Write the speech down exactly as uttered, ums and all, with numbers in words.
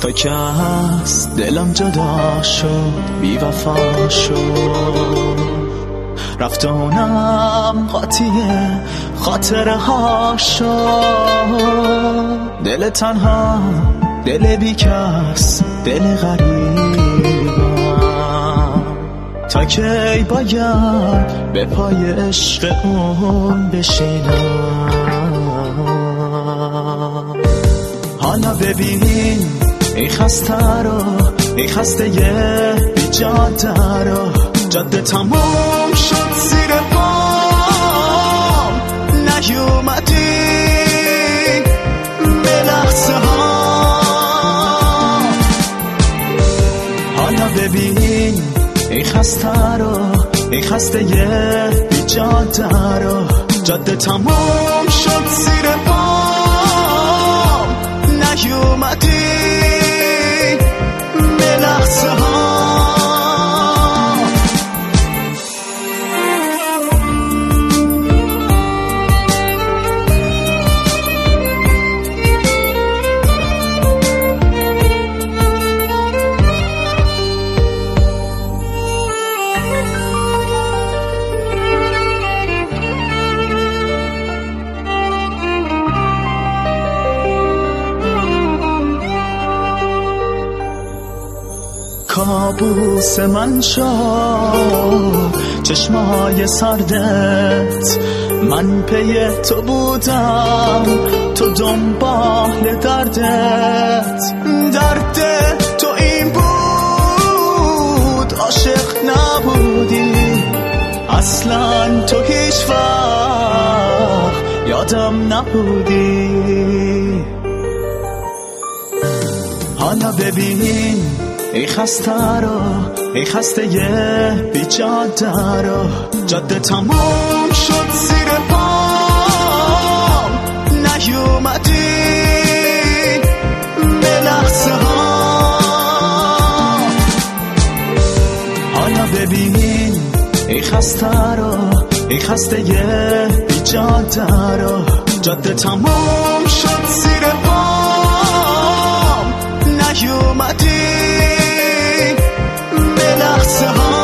تا که از دلم جدا شد، بی وفا شد. رفت اونم قاطیه خاطره ها شد. دل تنها، دل بی کس، دل غریبم. تا کی باید به پای عشق اون بشینم؟ حالا ببین ای خسته رو، ای خسته یه بی جاده رو. جاده تموم شد زیر پام، نیومدی به لحظه ها. حالا ببین ای خسته رو، ای خسته یه بی جاده رو. جاده تموم شد زیر پام، نیومدی به لحظه ها. کابوس من شد چشمای سردت، من پی تو بودم تو دنبال دردت. درد تو این بود عاشق نبودی، اصلا تو هیچ وقت یادم نبودی. حالا ببین ای خسته رو، ای خسته یه بی جاده رو. جاده تموم شد زیر پام، نیومدی به لحظه ها. حالا ببین ای خسته رو، ای خسته یه بی جاده رو. جاده تموم شد زیر پام، نیومدی به لحظه ها.